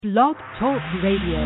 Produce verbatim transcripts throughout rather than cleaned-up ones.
Blog Talk Radio.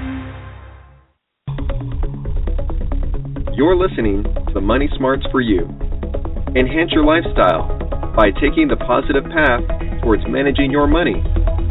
You're listening to The Money Smarts for You. Enhance your lifestyle by taking the positive path towards managing your money.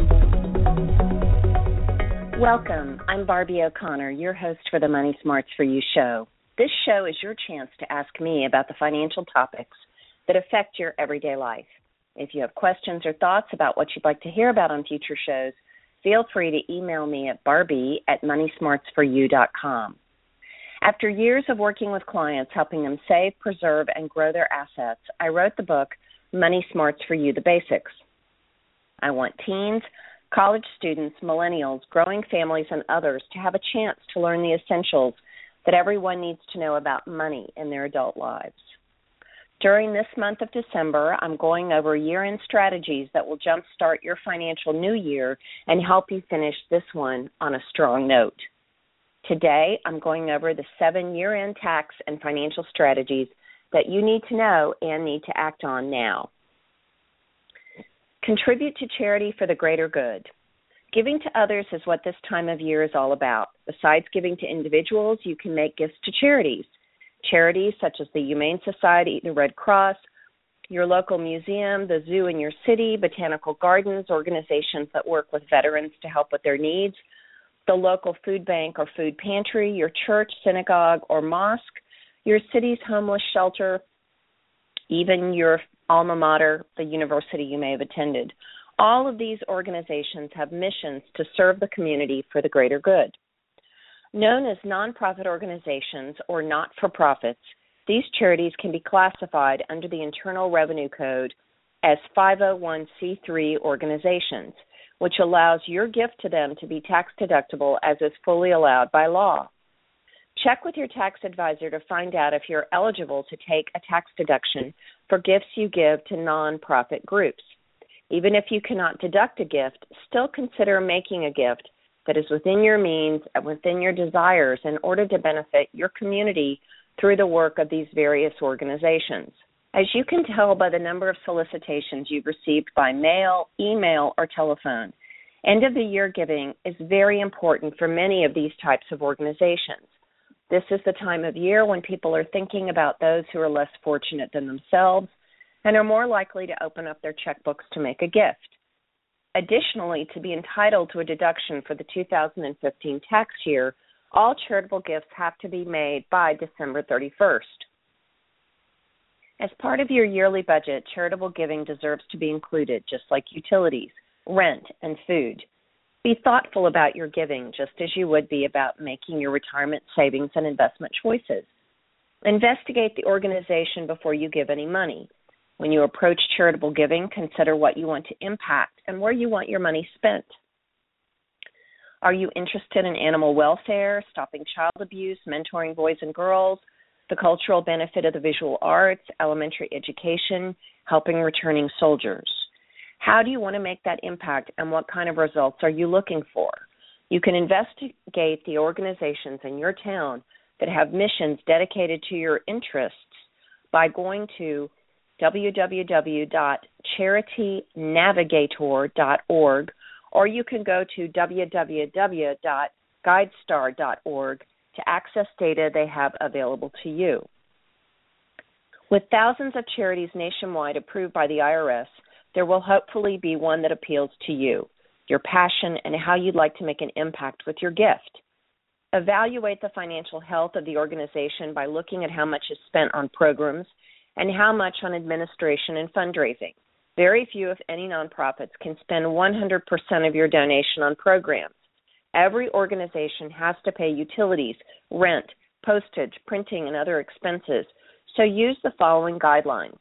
Welcome. I'm Barbie O'Connor, your host for The Money Smarts for You show. This show is your chance to ask me about the financial topics that affect your everyday life. If you have questions or thoughts about what you'd like to hear about on future shows, feel free to email me at barbie at money smarts for you dot com. After years of working with clients, helping them save, preserve, and grow their assets, I wrote the book, Money Smarts for You, The Basics. I want teens, college students, millennials, growing families, and others to have a chance to learn the essentials that everyone needs to know about money in their adult lives. During this month of December, I'm going over year-end strategies that will jumpstart your financial new year and help you finish this one on a strong note. Today, I'm going over the seven year-end tax and financial strategies that you need to know and need to act on now. Contribute to charity for the greater good. Giving to others is what this time of year is all about. Besides giving to individuals, you can make gifts to charities. Charities such as the Humane Society, the Red Cross, your local museum, the zoo in your city, botanical gardens, organizations that work with veterans to help with their needs, the local food bank or food pantry, your church, synagogue, or mosque, your city's homeless shelter, even your alma mater, the university you may have attended. All of these organizations have missions to serve the community for the greater good. Known as nonprofit organizations or not-for-profits, these charities can be classified under the Internal Revenue Code as five oh one c three organizations, which allows your gift to them to be tax-deductible as is fully allowed by law. Check with your tax advisor to find out if you're eligible to take a tax deduction for gifts you give to nonprofit groups. Even if you cannot deduct a gift, still consider making a gift that is within your means and within your desires in order to benefit your community through the work of these various organizations. As you can tell by the number of solicitations you've received by mail, email, or telephone, end-of-the-year giving is very important for many of these types of organizations. This is the time of year when people are thinking about those who are less fortunate than themselves and are more likely to open up their checkbooks to make a gift. Additionally, to be entitled to a deduction for the two thousand fifteen tax year, all charitable gifts have to be made by December thirty-first. As part of your yearly budget, charitable giving deserves to be included, just like utilities, rent, and food. Be thoughtful about your giving, just as you would be about making your retirement savings and investment choices. Investigate the organization before you give any money. When you approach charitable giving, consider what you want to impact and where you want your money spent. Are you interested in animal welfare, stopping child abuse, mentoring boys and girls, the cultural benefit of the visual arts, elementary education, helping returning soldiers? How do you want to make that impact, and what kind of results are you looking for? You can investigate the organizations in your town that have missions dedicated to your interests by going to w w w dot charity navigator dot org, or you can go to w w w dot guidestar dot org to access data they have available to you. With thousands of charities nationwide approved by the I R S, there will hopefully be one that appeals to you, your passion, and how you'd like to make an impact with your gift. Evaluate the financial health of the organization by looking at how much is spent on programs and how much on administration and fundraising. Very few, if any, nonprofits can spend one hundred percent of your donation on programs. Every organization has to pay utilities, rent, postage, printing, and other expenses, so use the following guidelines.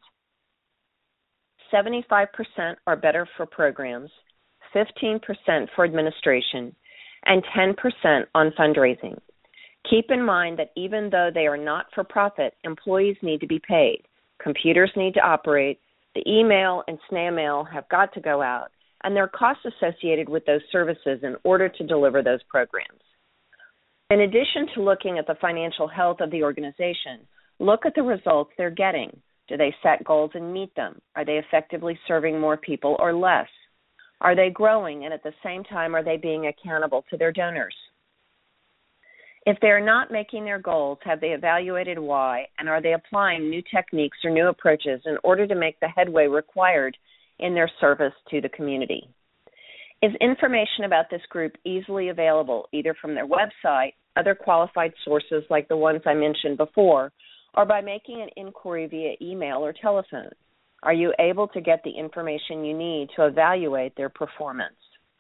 seventy-five percent are better for programs, fifteen percent for administration, and ten percent on fundraising. Keep in mind that even though they are not-for-profit, employees need to be paid. Computers need to operate, the email and snail mail have got to go out, and there are costs associated with those services in order to deliver those programs. In addition to looking at the financial health of the organization, look at the results they're getting. Do they set goals and meet them? Are they effectively serving more people or less? Are they growing, and at the same time, are they being accountable to their donors? If they are not making their goals, have they evaluated why, and are they applying new techniques or new approaches in order to make the headway required in their service to the community? Is information about this group easily available, either from their website, other qualified sources like the ones I mentioned before, or by making an inquiry via email or telephone? Are you able to get the information you need to evaluate their performance?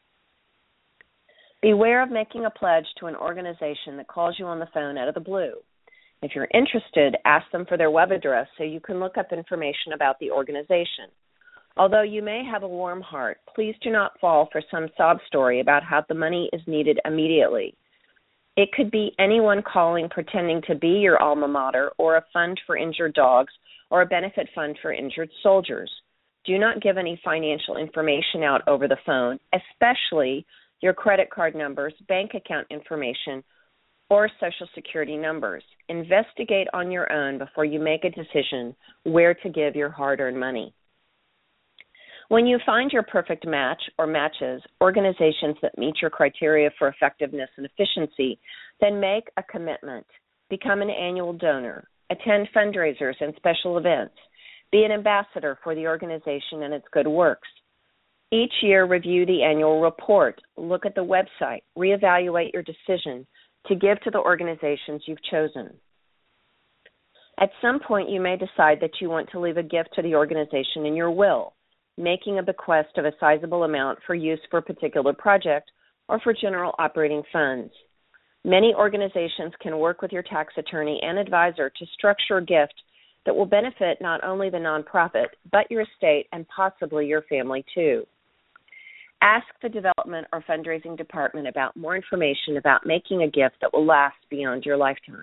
Beware of making a pledge to an organization that calls you on the phone out of the blue. If you're interested, ask them for their web address so you can look up information about the organization. Although you may have a warm heart, please do not fall for some sob story about how the money is needed immediately. It could be anyone calling pretending to be your alma mater, or a fund for injured dogs, or a benefit fund for injured soldiers. Do not give any financial information out over the phone, especially your credit card numbers, bank account information, or Social Security numbers. Investigate on your own before you make a decision where to give your hard-earned money. When you find your perfect match or matches, organizations that meet your criteria for effectiveness and efficiency, then make a commitment. Become an annual donor. Attend fundraisers and special events. Be an ambassador for the organization and its good works. Each year, review the annual report. Look at the website. Reevaluate your decision to give to the organizations you've chosen. At some point, you may decide that you want to leave a gift to the organization in your will, making a bequest of a sizable amount for use for a particular project or for general operating funds. Many organizations can work with your tax attorney and advisor to structure a gift that will benefit not only the nonprofit, but your estate and possibly your family too. Ask the development or fundraising department about more information about making a gift that will last beyond your lifetime.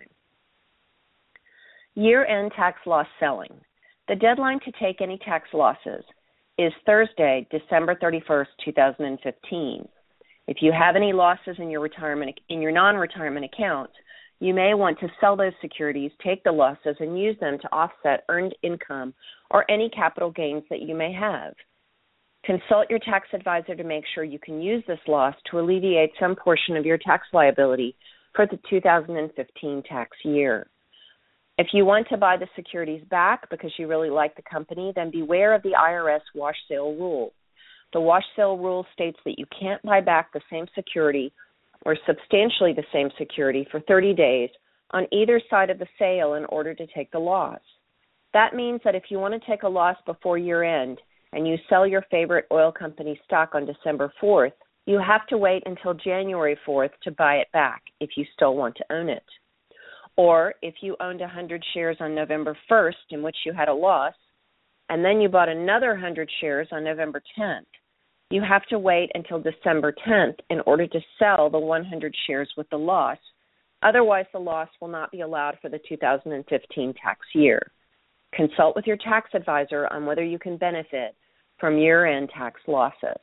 Year-end tax loss selling. The deadline to take any tax losses is Thursday, December thirty-first, two thousand fifteen. If you have any losses in your retirement in your non-retirement account, you may want to sell those securities, take the losses, and use them to offset earned income or any capital gains that you may have. Consult your tax advisor to make sure you can use this loss to alleviate some portion of your tax liability for the two thousand fifteen tax year. If you want to buy the securities back because you really like the company, then beware of the I R S wash sale rule. The wash sale rule states that you can't buy back the same security or substantially the same security for thirty days on either side of the sale in order to take the loss. That means that if you want to take a loss before year end and you sell your favorite oil company stock on December fourth, you have to wait until January fourth to buy it back if you still want to own it. Or if you owned one hundred shares on November first in which you had a loss, and then you bought another one hundred shares on November tenth, you have to wait until December tenth in order to sell the one hundred shares with the loss. Otherwise, the loss will not be allowed for the two thousand fifteen tax year. Consult with your tax advisor on whether you can benefit from year-end tax losses.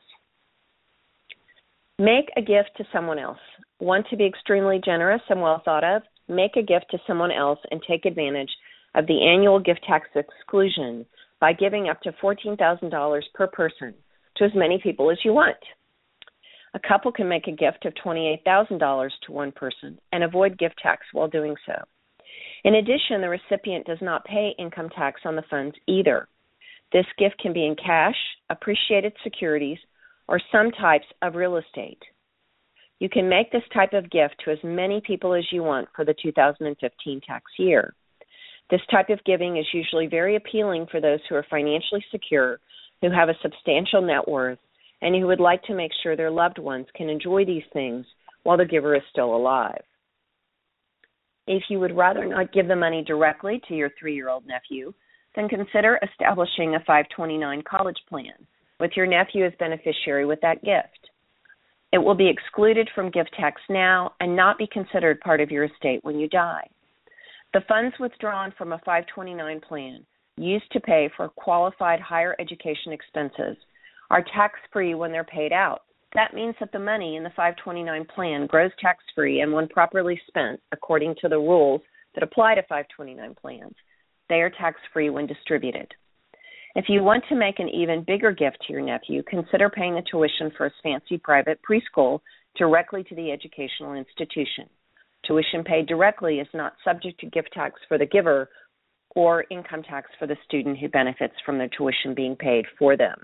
Make a gift to someone else. Want to be extremely generous and well thought of? Make a gift to someone else and take advantage of the annual gift tax exclusion by giving up to fourteen thousand dollars per person to as many people as you want. A couple can make a gift of twenty-eight thousand dollars to one person and avoid gift tax while doing so. In addition, the recipient does not pay income tax on the funds either. This gift can be in cash, appreciated securities, or some types of real estate. You can make this type of gift to as many people as you want for the two thousand fifteen tax year. This type of giving is usually very appealing for those who are financially secure, who have a substantial net worth, and who would like to make sure their loved ones can enjoy these things while the giver is still alive. If you would rather not give the money directly to your three-year-old nephew, then consider establishing a five twenty-nine college plan with your nephew as beneficiary with that gift. It will be excluded from gift tax now and not be considered part of your estate when you die. The funds withdrawn from a five twenty-nine plan used to pay for qualified higher education expenses are tax-free when they're paid out. That means that the money in the five twenty-nine plan grows tax-free, and when properly spent, according to the rules that apply to five twenty-nine plans, they are tax-free when distributed. If you want to make an even bigger gift to your nephew, consider paying the tuition for his fancy private preschool directly to the educational institution. Tuition paid directly is not subject to gift tax for the giver or income tax for the student who benefits from their tuition being paid for them.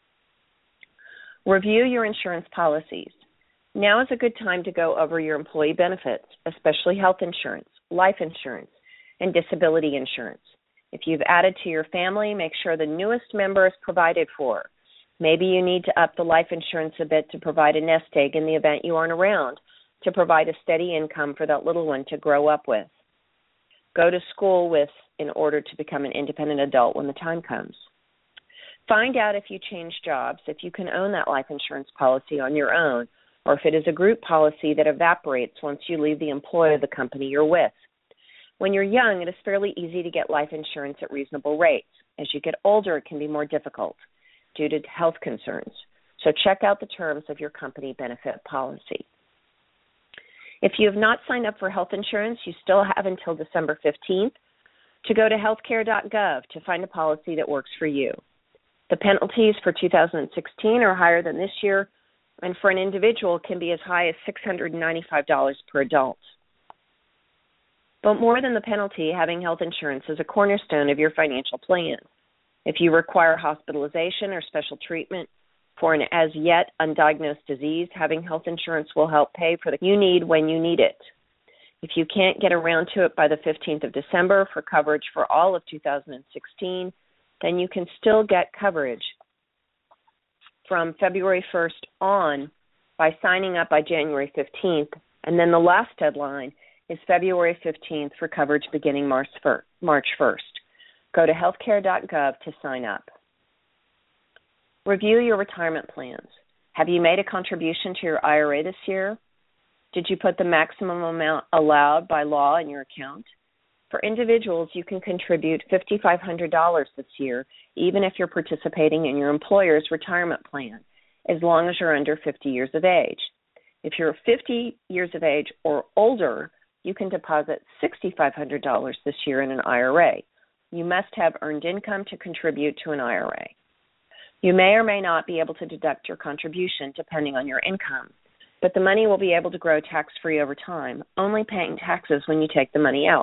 Review your insurance policies. Now is a good time to go over your employee benefits, especially health insurance, life insurance, and disability insurance. If you've added to your family, make sure the newest member is provided for. Maybe you need to up the life insurance a bit to provide a nest egg in the event you aren't around, to provide a steady income for that little one to grow up with, go to school with in order to become an independent adult when the time comes. Find out if you change jobs, if you can own that life insurance policy on your own, or if it is a group policy that evaporates once you leave the employ of the company you're with. When you're young, it is fairly easy to get life insurance at reasonable rates. As you get older, it can be more difficult due to health concerns. So check out the terms of your company benefit policy. If you have not signed up for health insurance, you still have until December fifteenth to go to healthcare dot gov to find a policy that works for you. The penalties for two thousand sixteen are higher than this year, and for an individual can be as high as six hundred ninety-five dollars per adult. But more than the penalty, having health insurance is a cornerstone of your financial plan. If you require hospitalization or special treatment for an as yet undiagnosed disease, having health insurance will help pay for the you need when you need it. If you can't get around to it by the fifteenth of December for coverage for all of two thousand sixteen, then you can still get coverage from February first on by signing up by January fifteenth, and then the last deadline is February fifteenth for coverage beginning March first. Go to healthcare dot gov to sign up. Review your retirement plans. Have you made a contribution to your I R A this year? Did you put the maximum amount allowed by law in your account? For individuals, you can contribute five thousand five hundred dollars this year, even if you're participating in your employer's retirement plan, as long as you're under fifty years of age. If you're fifty years of age or older, you can deposit six thousand five hundred dollars this year in an I R A. You must have earned income to contribute to an I R A. You may or may not be able to deduct your contribution depending on your income, but the money will be able to grow tax-free over time, only paying taxes when you take the money out.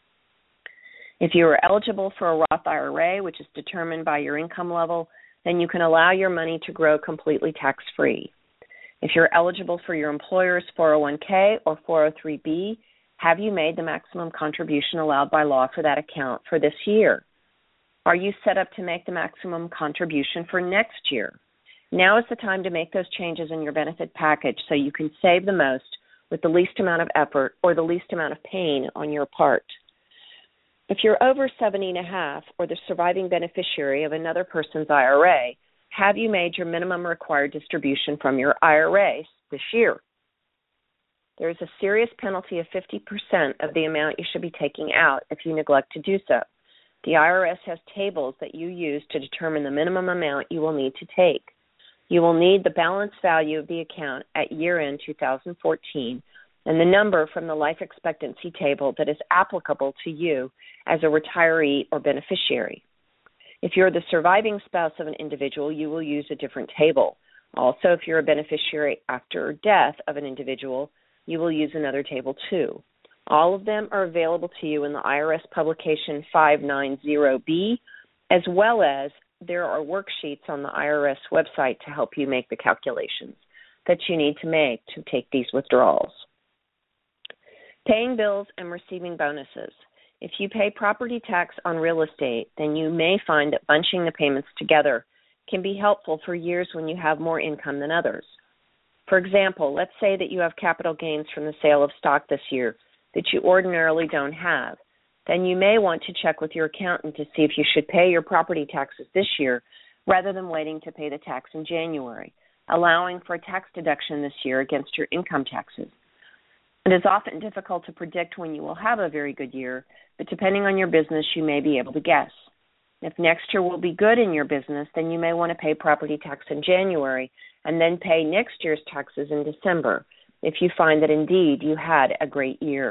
If you are eligible for a Roth I R A, which is determined by your income level, then you can allow your money to grow completely tax-free. If you're eligible for your employer's four oh one k or four oh three b, have you made the maximum contribution allowed by law for that account for this year? Are you set up to make the maximum contribution for next year? Now is the time to make those changes in your benefit package so you can save the most with the least amount of effort or the least amount of pain on your part. If you're over seventy and a half or the surviving beneficiary of another person's I R A, have you made your minimum required distribution from your I R A this year? There is a serious penalty of fifty percent of the amount you should be taking out if you neglect to do so. The I R S has tables that you use to determine the minimum amount you will need to take. You will need the balance value of the account at year-end two thousand fourteen and the number from the life expectancy table that is applicable to you as a retiree or beneficiary. If you're the surviving spouse of an individual, you will use a different table. Also, if you're a beneficiary after death of an individual, you will use another table too. All of them are available to you in the I R S publication five ninety B, as well as there are worksheets on the I R S website to help you make the calculations that you need to make to take these withdrawals. Paying bills and receiving bonuses. If you pay property tax on real estate, then you may find that bunching the payments together can be helpful for years when you have more income than others. For example, let's say that you have capital gains from the sale of stock this year that you ordinarily don't have. Then you may want to check with your accountant to see if you should pay your property taxes this year rather than waiting to pay the tax in January, allowing for a tax deduction this year against your income taxes. It is often difficult to predict when you will have a very good year, but depending on your business, you may be able to guess. If next year will be good in your business, then you may want to pay property tax in January and then pay next year's taxes in December if you find that indeed you had a great year.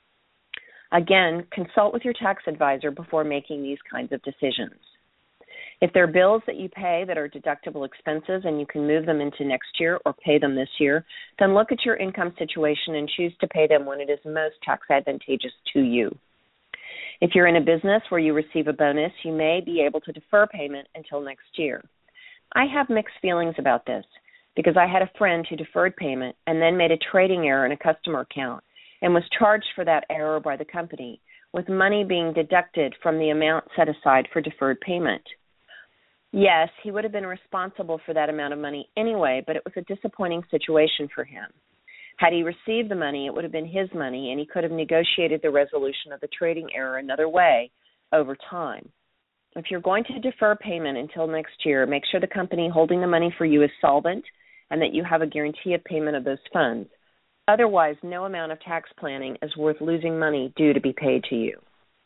Again, consult with your tax advisor before making these kinds of decisions. If there are bills that you pay that are deductible expenses and you can move them into next year or pay them this year, then look at your income situation and choose to pay them when it is most tax advantageous to you. If you're in a business where you receive a bonus, you may be able to defer payment until next year. I have mixed feelings about this because I had a friend who deferred payment and then made a trading error in a customer account and was charged for that error by the company, with money being deducted from the amount set aside for deferred payment. Yes, he would have been responsible for that amount of money anyway, but it was a disappointing situation for him. Had he received the money, it would have been his money, and he could have negotiated the resolution of the trading error another way over time. If you're going to defer payment until next year, make sure the company holding the money for you is solvent and that you have a guarantee of payment of those funds. Otherwise, no amount of tax planning is worth losing money due to be paid to you.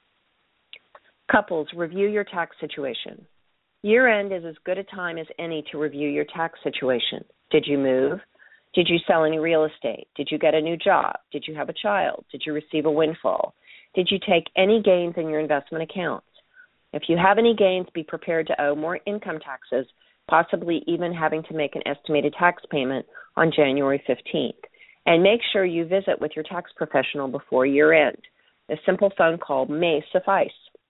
Couples, review your tax situation. Year-end is as good a time as any to review your tax situation. Did you move? Did you sell any real estate? Did you get a new job? Did you have a child? Did you receive a windfall? Did you take any gains in your investment accounts? If you have any gains, be prepared to owe more income taxes, possibly even having to make an estimated tax payment on January fifteenth. And make sure you visit with your tax professional before year-end. A simple phone call may suffice.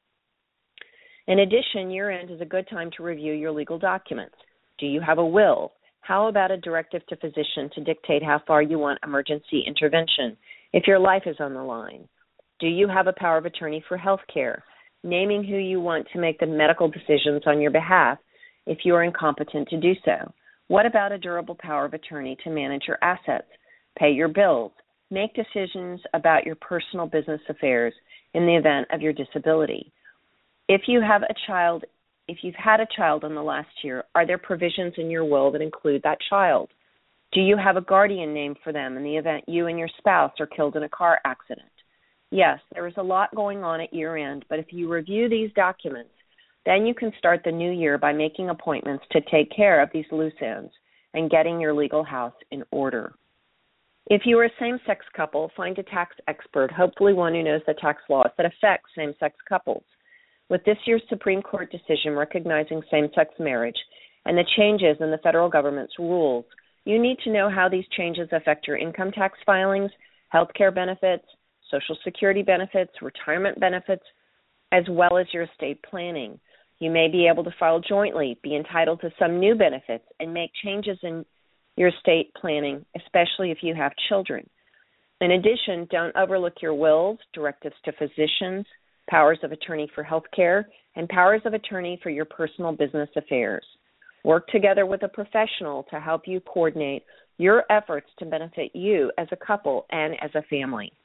In addition, year-end is a good time to review your legal documents. Do you have a will? How about a directive to physician to dictate how far you want emergency intervention if your life is on the line? Do you have a power of attorney for health care, naming who you want to make the medical decisions on your behalf if you are incompetent to do so? What about a durable power of attorney to manage your assets, pay your bills, make decisions about your personal business affairs in the event of your disability? If you have a child, if you've had a child in the last year, are there provisions in your will that include that child? Do you have a guardian named for them in the event you and your spouse are killed in a car accident? Yes, there is a lot going on at year-end, but if you review these documents, then you can start the new year by making appointments to take care of these loose ends and getting your legal house in order. If you are a same-sex couple, find a tax expert, hopefully one who knows the tax laws that affect same-sex couples. With this year's Supreme Court decision recognizing same-sex marriage and the changes in the federal government's rules, you need to know how these changes affect your income tax filings, health care benefits, Social Security benefits, retirement benefits, as well as your estate planning. You may be able to file jointly, be entitled to some new benefits, and make changes in your estate planning, especially if you have children. In addition, don't overlook your wills, directives to physicians, powers of attorney for health care, and powers of attorney for your personal business affairs. Work together with a professional to help you coordinate your efforts to benefit you as a couple and as a family.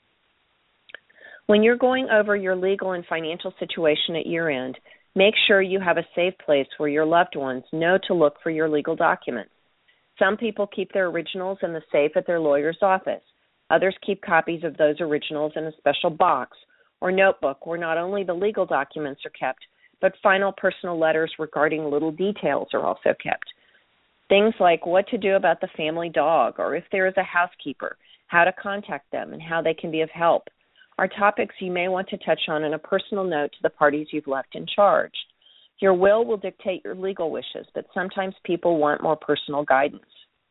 When you're going over your legal and financial situation at year-end, make sure you have a safe place where your loved ones know to look for your legal documents. Some people keep their originals in the safe at their lawyer's office. Others keep copies of those originals in a special box or notebook where not only the legal documents are kept, but final personal letters regarding little details are also kept. Things like what to do about the family dog, or if there is a housekeeper, how to contact them, and how they can be of help, are topics you may want to touch on in a personal note to the parties you've left in charge. Your will will dictate your legal wishes, but sometimes people want more personal guidance.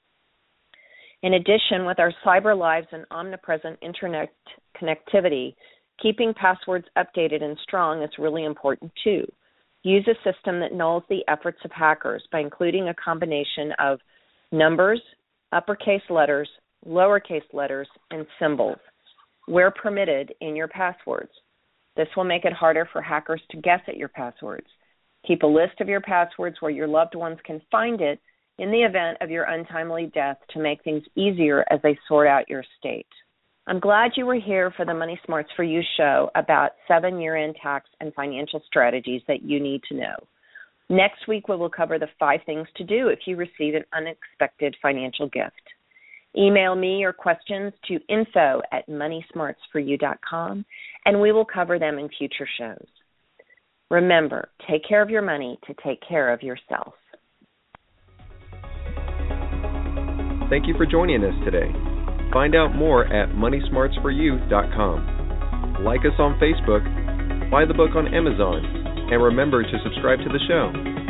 In addition, with our cyber lives and omnipresent internet connectivity, keeping passwords updated and strong is really important too. Use a system that nulls the efforts of hackers by including a combination of numbers, uppercase letters, lowercase letters, and symbols, where permitted, in your passwords. This will make it harder for hackers to guess at your passwords. Keep a list of your passwords where your loved ones can find it in the event of your untimely death to make things easier as they sort out your estate. I'm glad you were here for the Money Smarts for You show about seven year-end tax and financial strategies that you need to know. Next week, we will cover the five things to do if you receive an unexpected financial gift. Email me your questions to info at money smarts for you dot com, and we will cover them in future shows. Remember, take care of your money to take care of yourself. Thank you for joining us today. Find out more at money smarts for you dot com. Like us on Facebook, buy the book on Amazon, and remember to subscribe to the show.